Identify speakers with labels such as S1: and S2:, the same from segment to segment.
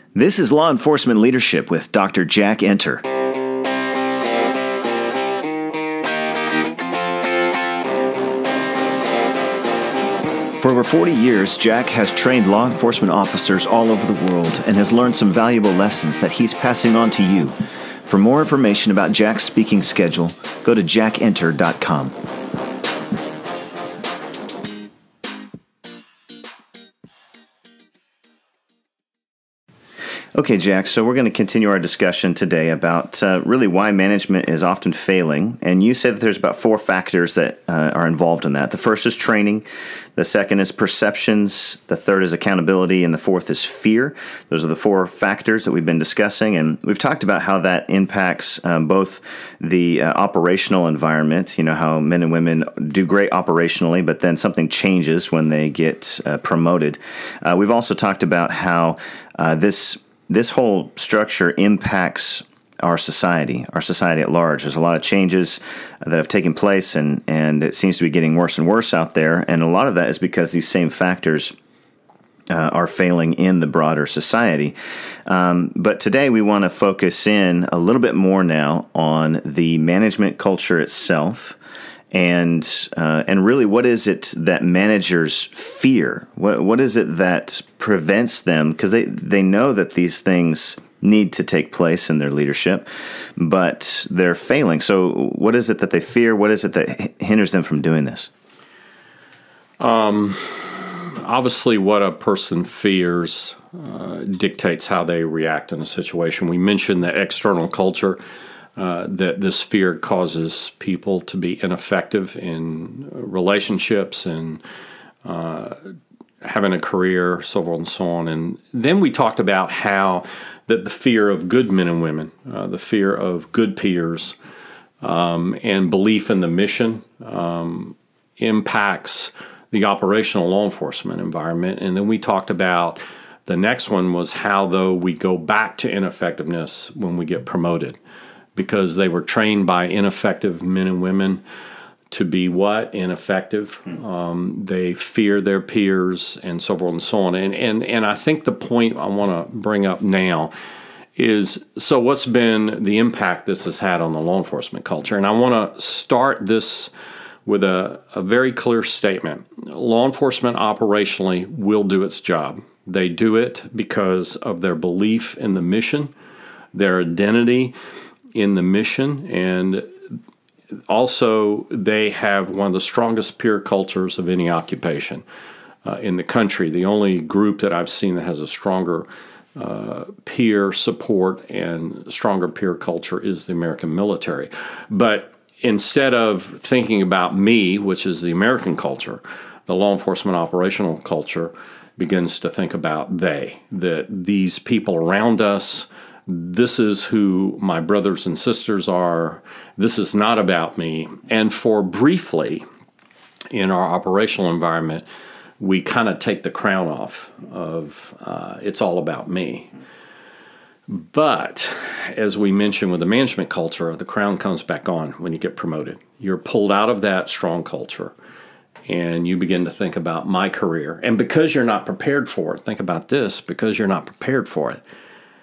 S1: This is Law Enforcement Leadership with Dr. Jack Enter. For over 40 years, Jack has trained law enforcement officers all over the world and has learned some valuable lessons that he's passing on to you. For more information about Jack's speaking schedule, go to jackenter.com. Okay, Jack, so we're going to continue our discussion today about really why management is often failing. And you said that there's about 4 factors that are involved in that. The first is training. The second is perceptions. The third is accountability. And the fourth is fear. Those are the 4 factors that we've been discussing. And we've talked about how that impacts both the operational environment, you know, how men and women do great operationally, but then something changes when they get promoted. We've also talked about how this whole structure impacts our society at large. There's a lot of changes that have taken place, and it seems to be getting worse and worse out there. And a lot of that is because these same factors are failing in the broader society. But today we want to focus in a little bit more now on the management culture itself. And really, what is it that managers fear? What is it that prevents them? Because they know that these things need to take place in their leadership, but they're failing. So what is it that they fear? What is it that hinders them from doing this?
S2: Obviously, what a person fears dictates how they react in a situation. We mentioned the external culture. That this fear causes people to be ineffective in relationships and having a career, so forth and so on. And then we talked about how that the fear of good men and women, the fear of good peers, and belief in the mission impacts the operational law enforcement environment. And then we talked about the next one was how, though, we go back to ineffectiveness when we get promoted, because they were trained by ineffective men and women to be what? Ineffective. They fear their peers and so forth and so on. And I think the point I want to bring up now is, so what's been the impact this has had on the law enforcement culture? And I want to start this with a very clear statement. Law enforcement operationally will do its job. They do it because of their belief in the mission, their identity in the mission, and also they have one of the strongest peer cultures of any occupation in the country. The only group that I've seen that has a stronger peer support and stronger peer culture is the American military. But instead of thinking about me, which is the American culture, the law enforcement operational culture begins to think about that these people around us, this is who my brothers and sisters are. This is not about me. And for briefly, in our operational environment, we kind of take the crown off of it's all about me. But as we mentioned with the management culture, the crown comes back on when you get promoted. You're pulled out of that strong culture, and you begin to think about my career. And because you're not prepared for it, think about this, because you're not prepared for it,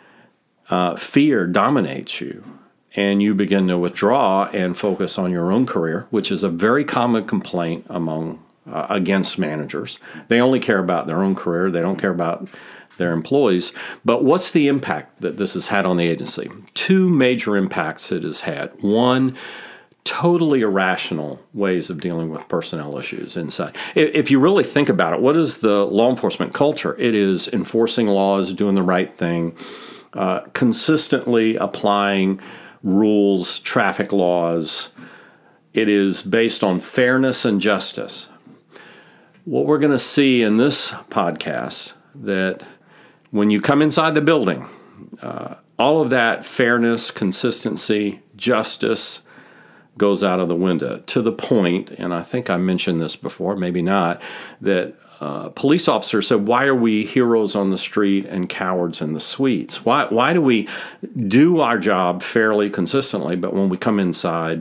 S2: fear dominates you, and you begin to withdraw and focus on your own career, which is a very common complaint against managers. They only care about their own career. They don't care about their employees. But what's the impact that this has had on the agency? 2 major impacts it has had. One, totally irrational ways of dealing with personnel issues inside. If you really think about it, what is the law enforcement culture? It is enforcing laws, doing the right thing, consistently applying rules, traffic laws. It is based on fairness and justice. What we're going to see in this podcast, that when you come inside the building, all of that fairness, consistency, justice goes out of the window, to the point, and I think I mentioned this before, maybe not, that police officers said, why are we heroes on the street and cowards in the suites? Why do we do our job fairly, consistently, but when we come inside,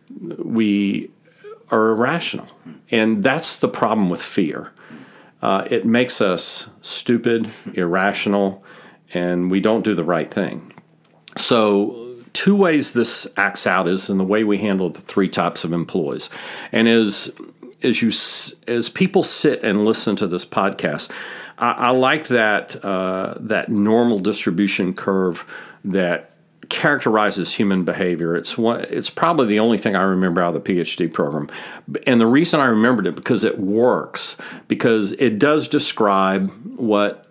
S2: we are irrational? And that's the problem with fear. It makes us stupid, irrational, and we don't do the right thing. So two ways this acts out is in the way we handle the three types of employees. And as people sit and listen to this podcast, I like that normal distribution curve that characterizes human behavior. It's probably the only thing I remember out of the PhD program. And the reason I remembered it because it works, because it does describe what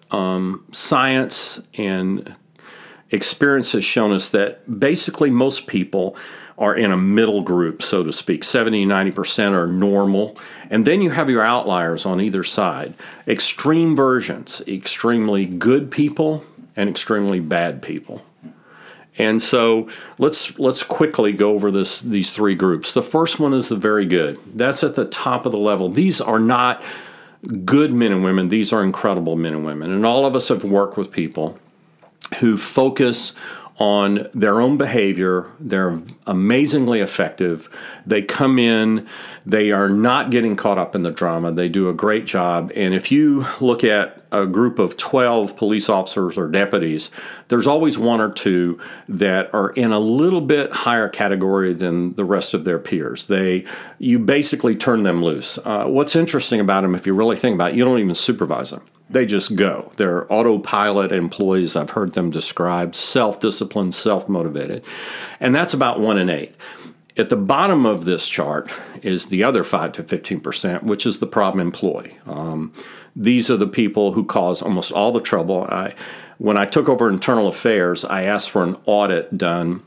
S2: science and experience has shown us, that basically most people are in a middle group, so to speak. 70, 90% are normal. And then you have your outliers on either side. Extreme versions, extremely good people and extremely bad people. And so let's quickly go over these three groups. The first one is the very good. That's at the top of the level. These are not good men and women. These are incredible men and women. And all of us have worked with people who focus on their own behavior. They're amazingly effective. They come in, they are not getting caught up in the drama. They do a great job. And if you look at a group of 12 police officers or deputies, there's always one or two that are in a little bit higher category than the rest of their peers. You basically turn them loose. What's interesting about them, if you really think about it, you don't even supervise them. They just go. They're autopilot employees. I've heard them described, self-disciplined, self-motivated. And that's about 1 in 8. At the bottom of this chart is the other 5 to 15%, which is the problem employee. These are the people who cause almost all the trouble. When I took over internal affairs, I asked for an audit done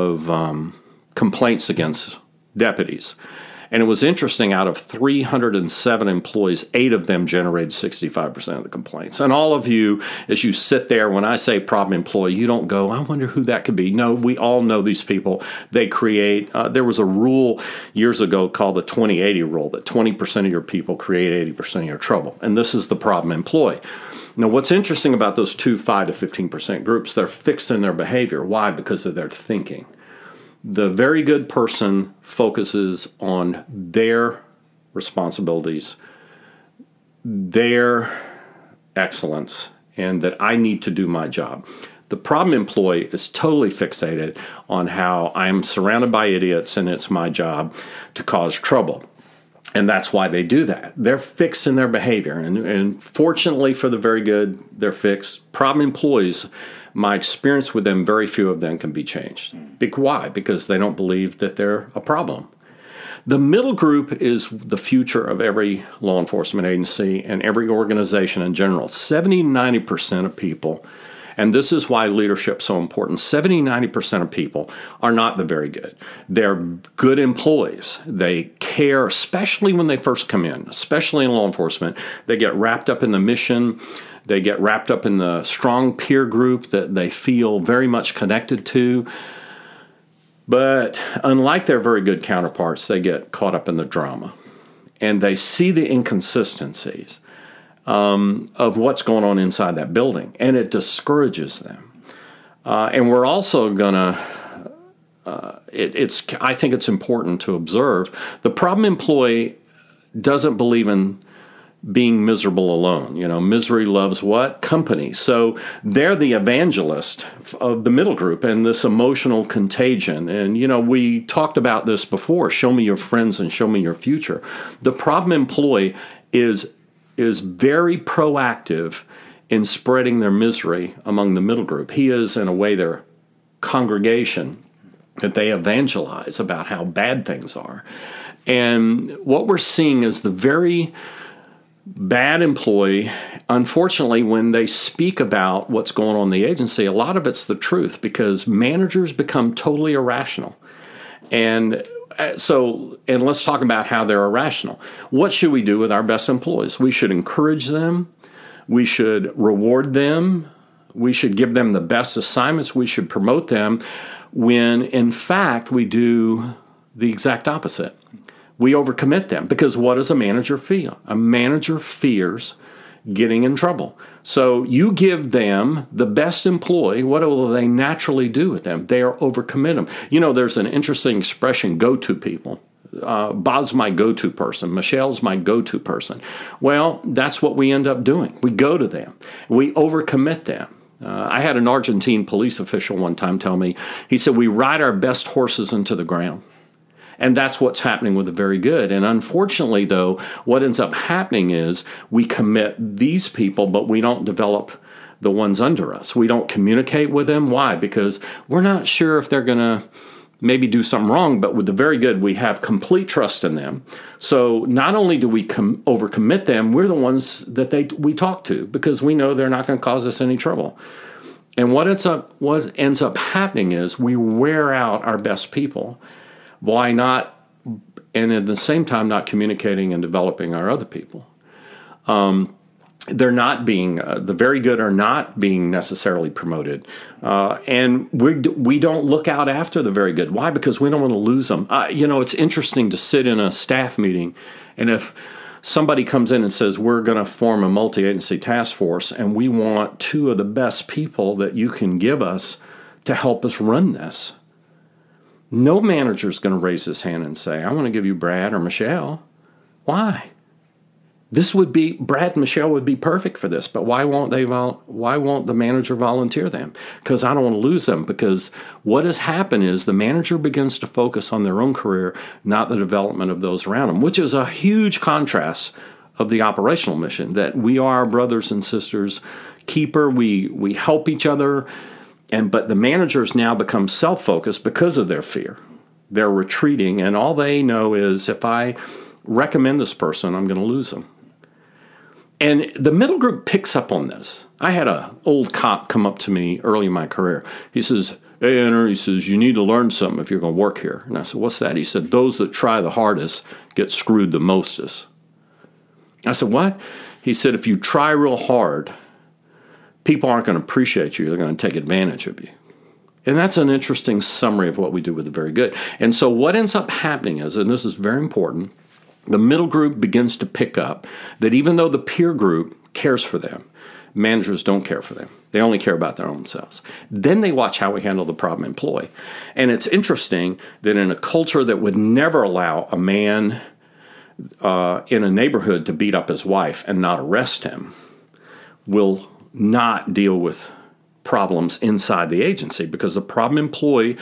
S2: of complaints against deputies. And it was interesting, out of 307 employees, 8 of them generated 65% of the complaints. And all of you, as you sit there, when I say problem employee, you don't go, I wonder who that could be. No, we all know these people. They create, there was a rule years ago called the 20-80 rule, that 20% of your people create 80% of your trouble. And this is the problem employee. Now, what's interesting about those 5 to 15% groups, they're fixed in their behavior. Why? Because of their thinking. The very good person focuses on their responsibilities, their excellence, and that I need to do my job. The problem employee is totally fixated on how I'm surrounded by idiots and it's my job to cause trouble. And that's why they do that. They're fixed in their behavior. And fortunately for the very good, they're fixed. Problem employees, my experience with them, very few of them can be changed. Why? Because they don't believe that they're a problem. The middle group is the future of every law enforcement agency and every organization in general. 70-90% of people, and this is why leadership is so important, 70-90% of people are not the very good. They're good employees. They care, especially when they first come in, especially in law enforcement. They get wrapped up in the mission. They get wrapped up in the strong peer group that they feel very much connected to. But unlike their very good counterparts, they get caught up in the drama. And they see the inconsistencies of what's going on inside that building. And it discourages them. And we're also going to, I think it's important to observe, the problem employee doesn't believe in being miserable alone. You know, misery loves what? Company. So they're the evangelist of the middle group and this emotional contagion. And, you know, we talked about this before. Show me your friends and show me your future. The problem employee is very proactive in spreading their misery among the middle group. He is, in a way, their congregation that they evangelize about how bad things are. And what we're seeing is the very bad employee, unfortunately, when they speak about what's going on in the agency, a lot of it's the truth because managers become totally irrational. And let's talk about how they're irrational. What should we do with our best employees? We should encourage them. We should reward them. We should give them the best assignments. We should promote them when, in fact, we do the exact opposite. We overcommit them because what does a manager feel? A manager fears getting in trouble. So you give them the best employee, what will they naturally do with them? They are overcommit them. You know, there's an interesting expression, go-to people. Bob's my go-to person. Michelle's my go-to person. Well, that's what we end up doing. We go to them. We overcommit them. I had an Argentine police official one time tell me, he said, we ride our best horses into the ground. And that's what's happening with the very good. And unfortunately, though, what ends up happening is we commit these people, but we don't develop the ones under us. We don't communicate with them. Why? Because we're not sure if they're going to maybe do something wrong, but with the very good, we have complete trust in them. So not only do we overcommit them, we're the ones that we talk to because we know they're not going to cause us any trouble. And what ends up happening is we wear out our best people. Why not? And at the same time, not communicating and developing our other people. They're not being, the very good are not being necessarily promoted. And we don't look out after the very good. Why? Because we don't want to lose them. It's interesting to sit in a staff meeting, and if somebody comes in and says, we're going to form a multi-agency task force, and we want 2 of the best people that you can give us to help us run this. No manager's going to raise his hand and say, I want to give you Brad or Michelle. Why? Brad and Michelle would be perfect for this, but why won't the manager volunteer them? Because I don't want to lose them, because what has happened is the manager begins to focus on their own career, not the development of those around them, which is a huge contrast of the operational mission, that we are brothers and sisters keeper, we help each other, but the managers now become self-focused because of their fear. They're retreating, and all they know is if I recommend this person, I'm going to lose them. And the middle group picks up on this. I had an old cop come up to me early in my career. He says, hey, Enter, he says, you need to learn something if you're going to work here. And I said, what's that? He said, those that try the hardest get screwed the mostest. I said, what? He said, if you try real hard, people aren't going to appreciate you. They're going to take advantage of you. And that's an interesting summary of what we do with the very good. And so what ends up happening is, and this is very important, the middle group begins to pick up that even though the peer group cares for them, managers don't care for them. They only care about their own selves. Then they watch how we handle the problem employee. And it's interesting that in a culture that would never allow a man in a neighborhood to beat up his wife and not arrest him, will not deal with problems inside the agency, because the problem employee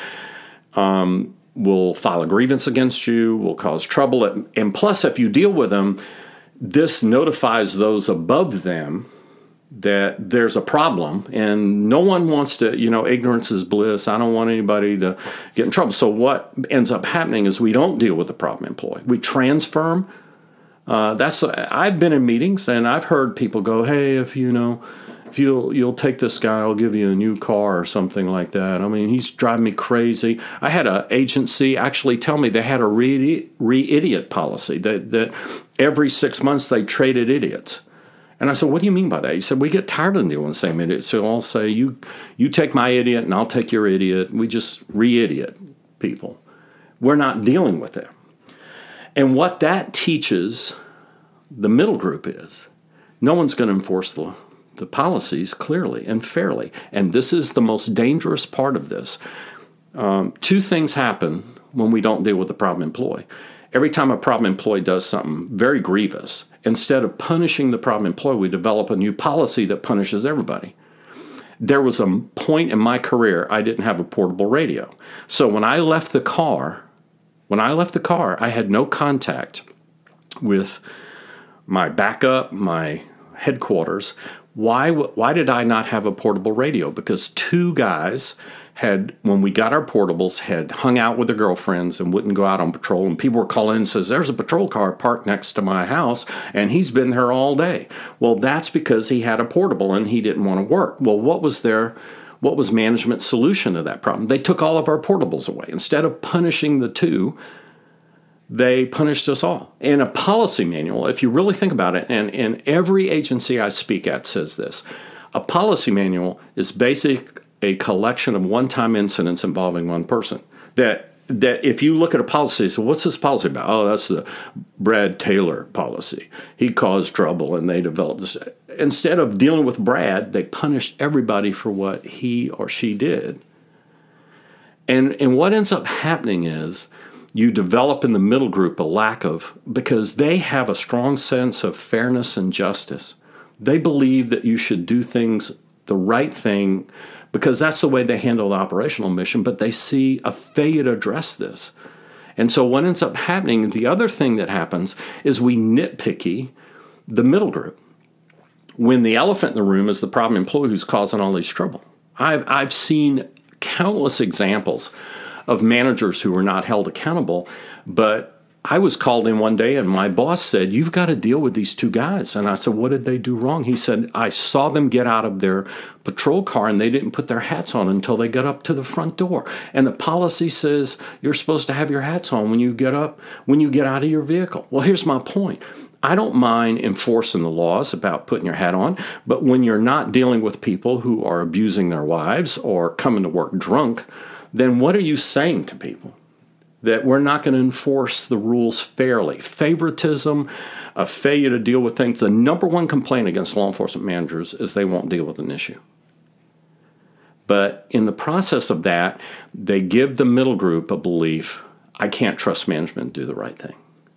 S2: will file a grievance against you, will cause trouble. And plus, if you deal with them, this notifies those above them that there's a problem, and no one wants to, ignorance is bliss. I don't want anybody to get in trouble. So what ends up happening is we don't deal with the problem employee. We transfer them. I've been in meetings and I've heard people go, hey, if you'll take this guy, I'll give you a new car or something like that. I mean, he's driving me crazy. I had an agency actually tell me they had a re-idiot policy, that every 6 months they traded idiots. And I said, what do you mean by that? He said, we get tired of dealing with the same idiot. So I'll say, you take my idiot and I'll take your idiot. We just re-idiot people. We're not dealing with them. And what that teaches the middle group is no one's going to enforce the policies clearly and fairly. And this is the most dangerous part of this. 2 things happen when we don't deal with the problem employee. Every time a problem employee does something very grievous, instead of punishing the problem employee, we develop a new policy that punishes everybody. There was a point in my career I didn't have a portable radio. So when I left the car, I had no contact with my backup, my headquarters. Why did I not have a portable radio? Because 2 guys had, when we got our portables, had hung out with their girlfriends and wouldn't go out on patrol. And people were calling in and says, there's a patrol car parked next to my house, and he's been there all day. Well, that's because he had a portable and he didn't want to work. Well, what was management's solution to that problem? They took all of our portables away. Instead of punishing the 2, they punished us all. In a policy manual, if you really think about it, and in every agency I speak at says this, a policy manual is basically a collection of one-time incidents involving one person. That if you look at a policy, so what's this policy about? Oh, that's the Brad Taylor policy. He caused trouble and they developed this. Instead of dealing with Brad, they punished everybody for what he or she did. And what ends up happening is you develop in the middle group a lack of, because they have a strong sense of fairness and justice. They believe that you should do things the right thing because that's the way they handle the operational mission, but they see a failure to address this. And so what ends up happening, the other thing that happens is we nitpicky the middle group. When the elephant in the room is the problem employee who's causing all this trouble. I've seen countless examples of managers who were not held accountable, but I was called in one day and my boss said, "You've got to deal with these two guys." And I said, "What did they do wrong?" He said, "I saw them get out of their patrol car and they didn't put their hats on until they got up to the front door. And the policy says you're supposed to have your hats on when you get out of your vehicle." Well, here's my point. I don't mind enforcing the laws about putting your hat on, but when you're not dealing with people who are abusing their wives or coming to work drunk, then what are you saying to people? That we're not going to enforce the rules fairly. Favoritism, a failure to deal with things. The number one complaint against law enforcement managers is they won't deal with an issue. But in the process of that, they give the middle group a belief, I can't trust management to do the right thing.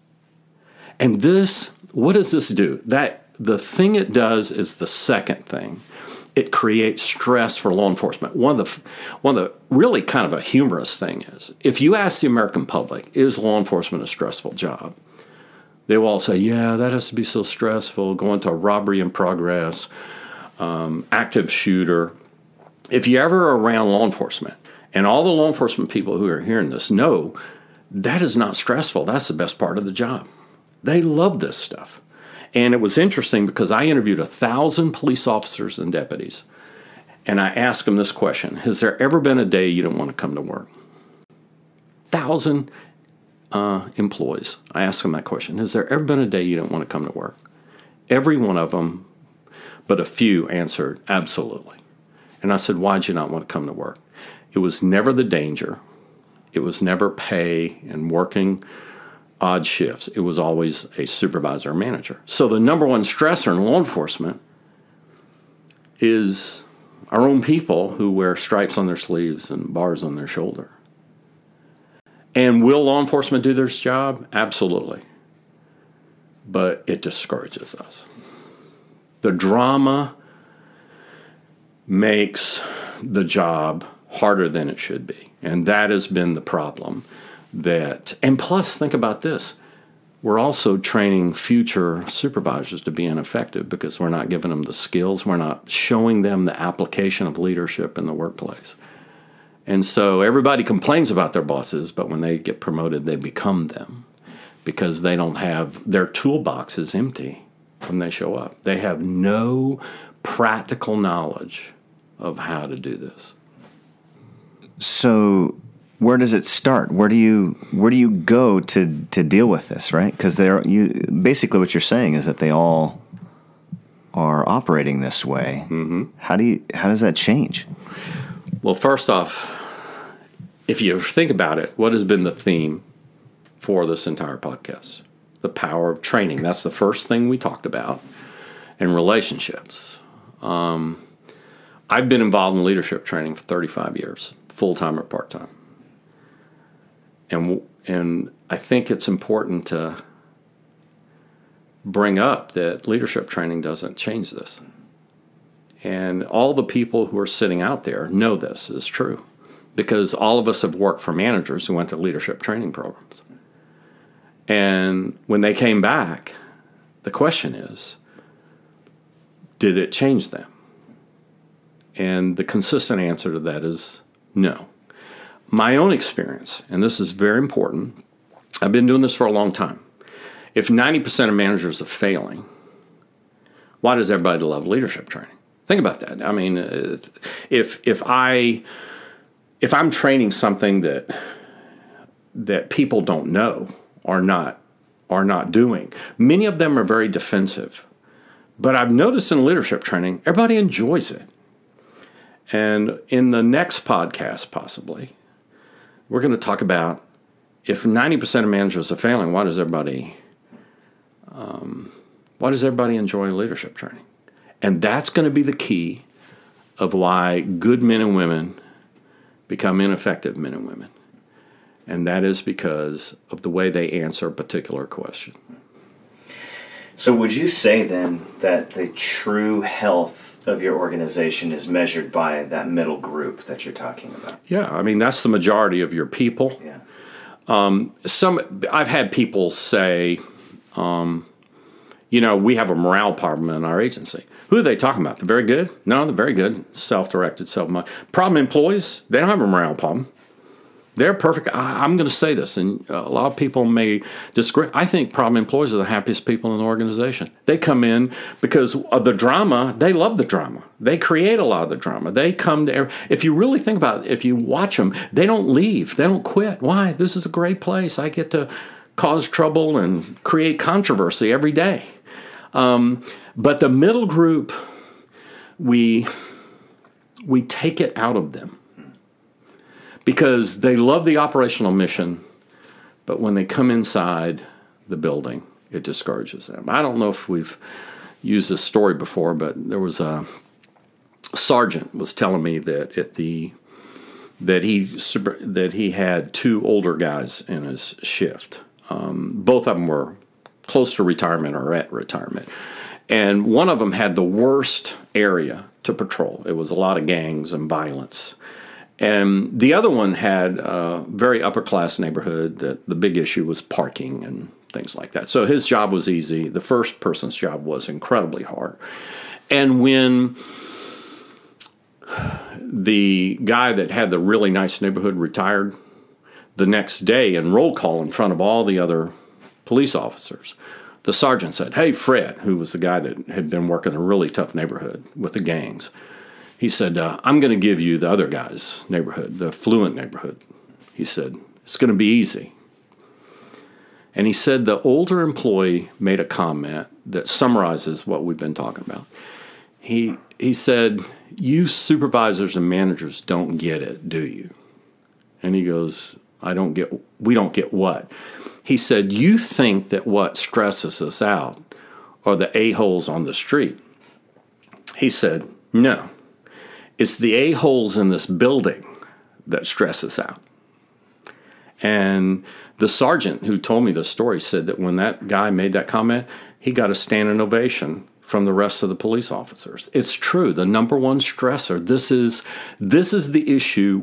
S2: And this, what does this do? The thing it does is the second thing. It creates stress for law enforcement. One of the really kind of a humorous thing is, if you ask the American public, is law enforcement a stressful job? They will all say, yeah, that has to be so stressful, going to a robbery in progress, active shooter. If you're ever around law enforcement, and all the law enforcement people who are hearing this know, that is not stressful. That's the best part of the job. They love this stuff. And it was interesting because I interviewed 1,000 police officers and deputies, and I asked them this question: has there ever been a day you didn't want to come to work? 1,000 employees. I asked them that question: has there ever been a day you didn't want to come to work? Every one of them, but a few, answered absolutely. And I said, why'd you not want to come to work? It was never the danger. It was never pay and working odd shifts. It was always a supervisor or manager. So the number one stressor in law enforcement is our own people who wear stripes on their sleeves and bars on their shoulder. And will law enforcement do their job? Absolutely. But it discourages us. The drama makes the job harder than it should be. And that has been the problem. And plus, think about this. We're also training future supervisors to be ineffective because we're not giving them the skills. We're not showing them the application of leadership in the workplace. And so everybody complains about their bosses, but when they get promoted, they become them because they don't have, their toolbox is empty when they show up. They have no practical knowledge of how to do this.
S1: So where does it start? Where do you go to deal with this, right? Because basically what you're saying is that they all are operating this way. Mm-hmm. How does that change?
S2: Well, first off, if you think about it, what has been the theme for this entire podcast? The power of training. That's the first thing we talked about. And relationships. I've been involved in leadership training for 35 years, full-time or part-time. And I think it's important to bring up that leadership training doesn't change this. And all the people who are sitting out there know this is true because all of us have worked for managers who went to leadership training programs. And when they came back, the question is, did it change them? And the consistent answer to that is no. My own experience, and this is very important, I've been doing this for a long time. If 90% of managers are failing, why does everybody love leadership training? Think about that. I mean, if I'm training something that people don't know or not doing, many of them are very defensive. But I've noticed in leadership training, everybody enjoys it. And in the next podcast, possibly, we're going to talk about if 90% of managers are failing, why does everybody enjoy leadership training? And that's going to be the key of why good men and women become ineffective men and women. And that is because of the way they answer a particular question.
S1: So would you say then that the true health of your organization is measured by that middle group that you're talking about.
S2: Yeah, I mean, that's the majority of your people.
S1: Yeah.
S2: I've had people say, we have a morale problem in our agency. Who are they talking about? The very good? No, the very good. Self-directed, problem employees, they don't have a morale problem. They're perfect. I'm going to say this, and a lot of people may disagree. I think problem employees are the happiest people in the organization. They come in because of the drama. They love the drama. They create a lot of the drama. They come to if you really think about it, if you watch them, they don't leave. They don't quit. Why? This is a great place. I get to cause trouble and create controversy every day. But the middle group, we take it out of them. Because they love the operational mission, but when they come inside the building, it discourages them. I don't know if we've used this story before, but there was a sergeant was telling me that that he had two older guys in his shift. Both of them were close to retirement or at retirement, and one of them had the worst area to patrol. It was a lot of gangs and violence. And the other one had a very upper-class neighborhood that the big issue was parking and things like that. So his job was easy. The first person's job was incredibly hard. And when the guy that had the really nice neighborhood retired, the next day in roll call in front of all the other police officers, the sergeant said, "Hey, Fred," who was the guy that had been working in a really tough neighborhood with the gangs, he said, "I'm going to give you the other guy's neighborhood, the affluent neighborhood." He said, "It's going to be easy." And he said the older employee made a comment that summarizes what we've been talking about. He said, "You supervisors and managers don't get it, do you?" And he goes, we don't get what?" He said, "You think that what stresses us out are the a-holes on the street." He said, "No. It's the a-holes in this building that stress us out." And the sergeant who told me the story said that when that guy made that comment, he got a standing ovation from the rest of the police officers. It's true. The number one stressor, this is the issue.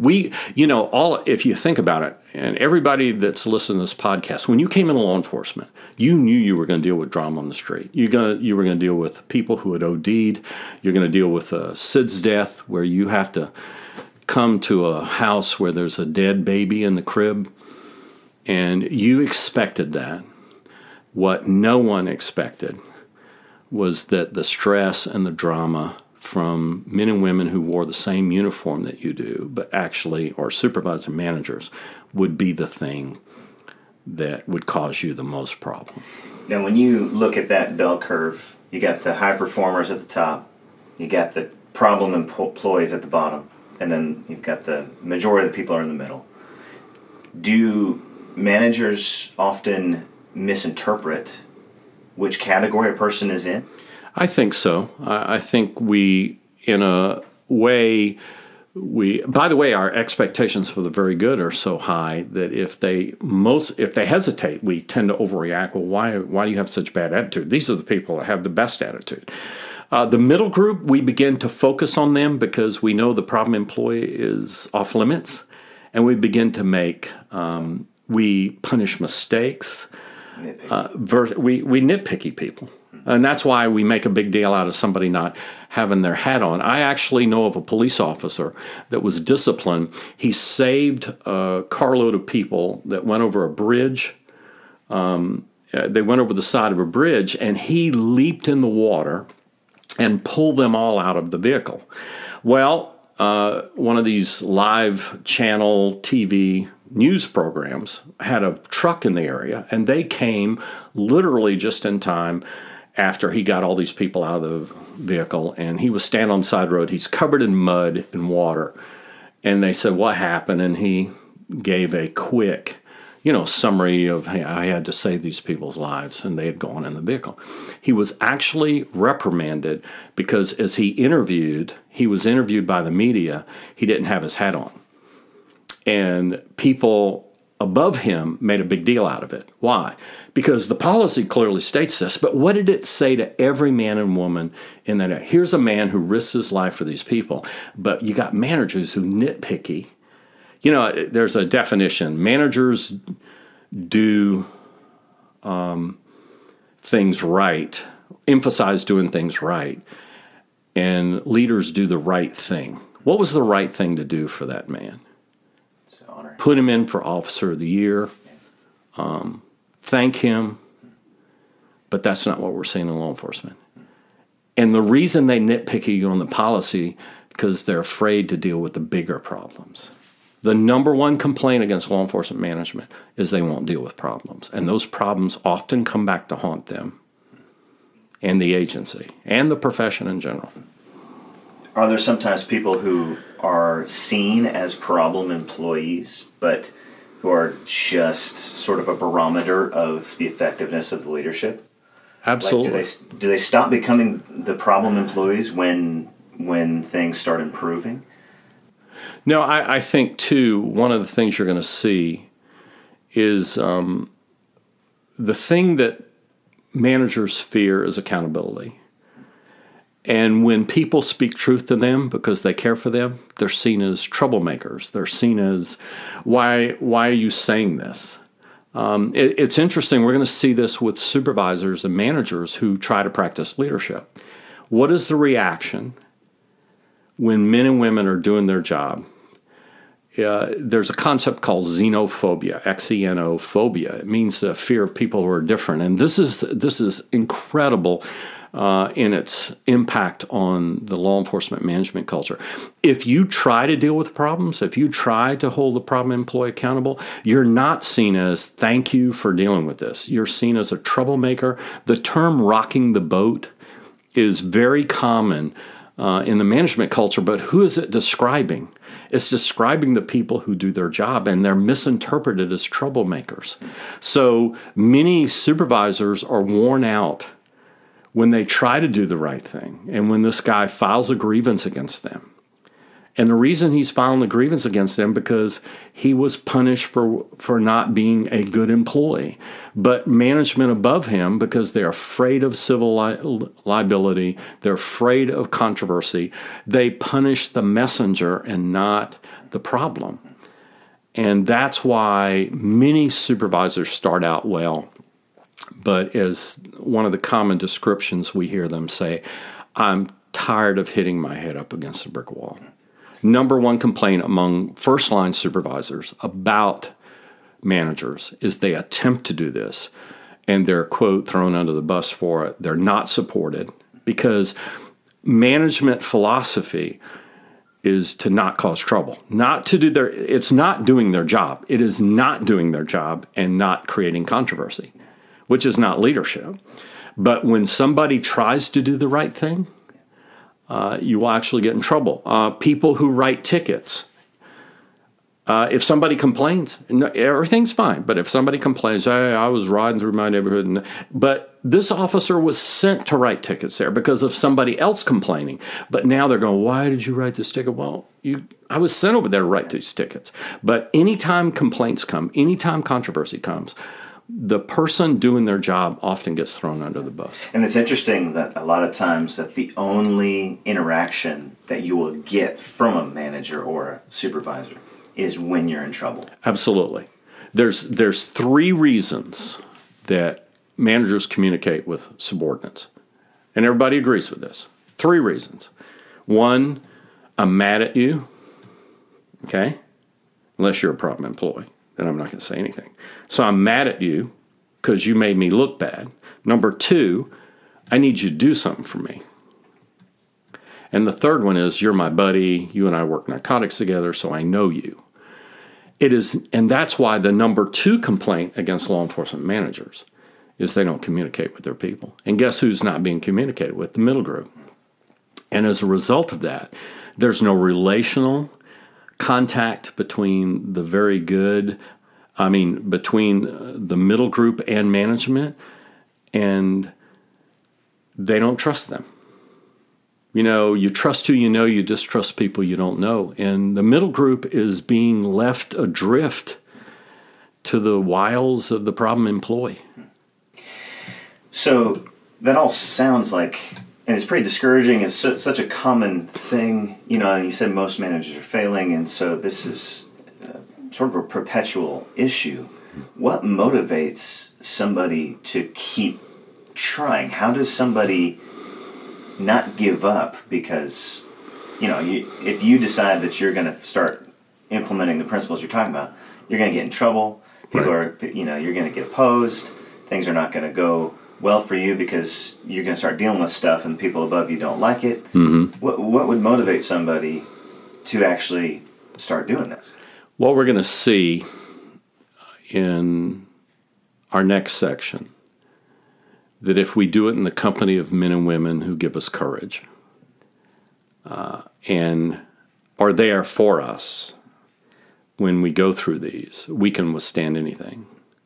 S2: If you think about it, and everybody that's listening to this podcast, when you came into law enforcement, you knew you were going to deal with drama on the street. You were going to deal with people who had OD'd. You're going to deal with Sid's death, where you have to come to a house where there's a dead baby in the crib. And you expected that. What no one expected was that the stress and the drama from men and women who wore the same uniform that you do, but actually are supervisor managers, would be the thing that would cause you the most problem.
S1: Now, when you look at that bell curve, you got the high performers at the top, you got the problem employees at the bottom, and then you've got the majority of the people are in the middle. Do managers often misinterpret which category a person is in?
S2: I think so. I think we, in a way, by the way, our expectations for the very good are so high that if they hesitate, we tend to overreact. Well, why do you have such bad attitude? These are the people that have the best attitude. The middle group, we begin to focus on them because we know the problem employee is off limits, and we begin to we punish mistakes. We nitpicky people. And that's why we make a big deal out of somebody not having their hat on. I actually know of a police officer that was disciplined. He saved a carload of people that went over a bridge. They went over the side of a bridge, and he leaped in the water and pulled them all out of the vehicle. Well, one of these live channel TV news programs had a truck in the area, and they came literally just in time after he got all these people out of the vehicle, and he was standing on the side road. He's covered in mud and water, and they said, "What happened?" And he gave a quick, summary of, "Hey, I had to save these people's lives," and they had gone in the vehicle. He was actually reprimanded because as he was interviewed by the media, he didn't have his hat on. And people above him made a big deal out of it. Why? Because the policy clearly states this, but what did it say to every man and woman in that? Here's a man who risks his life for these people, but you got managers who nitpicky. You know, there's a definition. Managers do things right, emphasize doing things right, and leaders do the right thing. What was the right thing to do for that man? Put him in for Officer of the Year, thank him, but that's not what we're seeing in law enforcement. And the reason they nitpick you on the policy, because they're afraid to deal with the bigger problems. The number one complaint against law enforcement management is they won't deal with problems. And those problems often come back to haunt them and the agency and the profession in general.
S1: Are there sometimes people who are seen as problem employees, but who are just sort of a barometer of the effectiveness of the leadership?
S2: Absolutely.
S1: Like, do they stop becoming the problem employees when things start improving?
S2: No, I think, too, one of the things you're going to see is the thing that managers fear is accountability. And when people speak truth to them because they care for them, they're seen as troublemakers. They're seen as, why are you saying this? It's interesting. We're going to see this with supervisors and managers who try to practice leadership. What is the reaction when men and women are doing their job? There's a concept called xenophobia, X-E-N-O phobia. It means the fear of people who are different. And this is incredible in its impact on the law enforcement management culture. If you try to deal with problems, if you try to hold the problem employee accountable, you're not seen as, thank you for dealing with this. You're seen as a troublemaker. The term rocking the boat is very common in the management culture, but who is it describing? It's describing the people who do their job, and they're misinterpreted as troublemakers. So many supervisors are worn out when they try to do the right thing and when this guy files a grievance against them. And the reason he's filing a grievance against them because he was punished for not being a good employee. But management above him, because they're afraid of civil liability, they're afraid of controversy, they punish the messenger and not the problem. And that's why many supervisors start out well. But as one of the common descriptions we hear them say, I'm tired of hitting my head up against a brick wall. Number one complaint among first-line supervisors about managers is they attempt to do this, and they're, quote, thrown under the bus for it. They're not supported because management philosophy is to not cause trouble, not to do it's not doing their job. It is not doing their job and not creating controversy, which is not leadership. But when somebody tries to do the right thing, you will actually get in trouble. People who write tickets, if somebody complains, everything's fine. But if somebody complains, hey, I was riding through my neighborhood, but this officer was sent to write tickets there because of somebody else complaining. But now they're going, why did you write this ticket? Well, I was sent over there to write these tickets. But anytime complaints come, anytime controversy comes, the person doing their job often gets thrown under the bus.
S1: And it's interesting that a lot of times that the only interaction that you will get from a manager or a supervisor is when you're in trouble.
S2: Absolutely. There's three reasons that managers communicate with subordinates. And everybody agrees with this. Three reasons. One, I'm mad at you. Okay? Unless you're a problem employee. Then I'm not going to say anything. So I'm mad at you because you made me look bad. Number two, I need you to do something for me. And the third one is, you're my buddy. You and I work narcotics together, so I know you. It is, and that's why the number two complaint against law enforcement managers is they don't communicate with their people. And guess who's not being communicated with? The middle group. And as a result of that, there's no relational contact between the very good, between the middle group and management, and they don't trust them. You know, you trust who you know, you distrust people you don't know. And the middle group is being left adrift to the wiles of the problem employee.
S1: So that all sounds like, and it's pretty discouraging. It's such a common thing, and you said most managers are failing, and so this is sort of a perpetual issue. What motivates somebody to keep trying? How does somebody not give up? Because, if you decide that you're going to start implementing the principles you're talking about, you're going to get in trouble. People are, you're going to get opposed. Things are not going to go well for you because you're going to start dealing with stuff and the people above you don't like it.
S2: Mm-hmm.
S1: What would motivate somebody to actually start doing this?
S2: What we're going to see in our next section, that if we do it in the company of men and women who give us courage and are there for us when we go through these, we can withstand anything.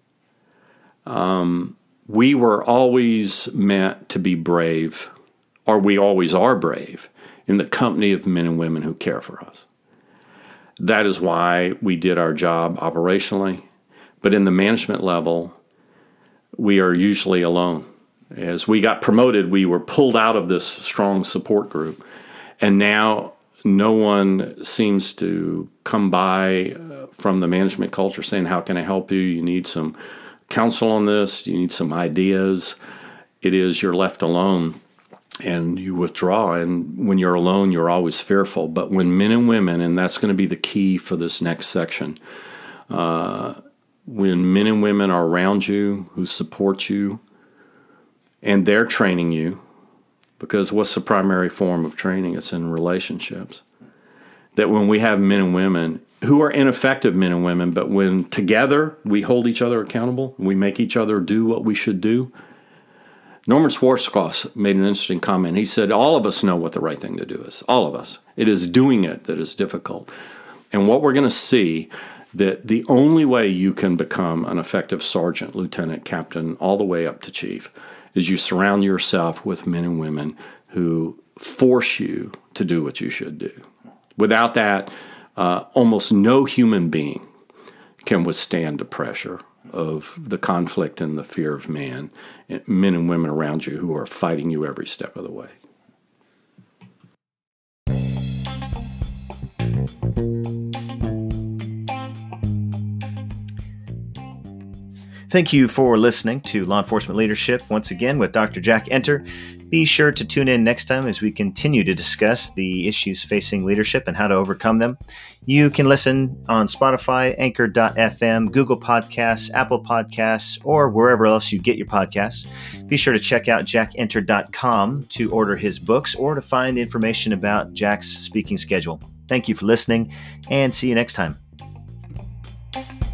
S2: We were always meant to be brave, or we always are brave, in the company of men and women who care for us. That is why we did our job operationally. But in the management level, we are usually alone. As we got promoted, we were pulled out of this strong support group. And now no one seems to come by from the management culture saying, how can I help you? You need some counsel on this. You need some ideas. It is you're left alone and you withdraw. And when you're alone, you're always fearful. But when men and women, and that's going to be the key for this next section, when men and women are around you who support you and they're training you, because what's the primary form of training? It's in relationships. That when we have men and women who are ineffective men and women, but when together we hold each other accountable, we make each other do what we should do. Norman Schwarzkopf made an interesting comment. He said, all of us know what the right thing to do is. All of us. It is doing it that is difficult. And what we're going to see, that the only way you can become an effective sergeant, lieutenant, captain, all the way up to chief, is you surround yourself with men and women who force you to do what you should do. Without that, almost no human being can withstand the pressure of the conflict and the fear of man, men and women around you who are fighting you every step of the way.
S1: Thank you for listening to Law Enforcement Leadership once again with Dr. Jack Enter. Be sure to tune in next time as we continue to discuss the issues facing leadership and how to overcome them. You can listen on Spotify, Anchor.fm, Google Podcasts, Apple Podcasts, or wherever else you get your podcasts. Be sure to check out jackenter.com to order his books or to find information about Jack's speaking schedule. Thank you for listening and see you next time.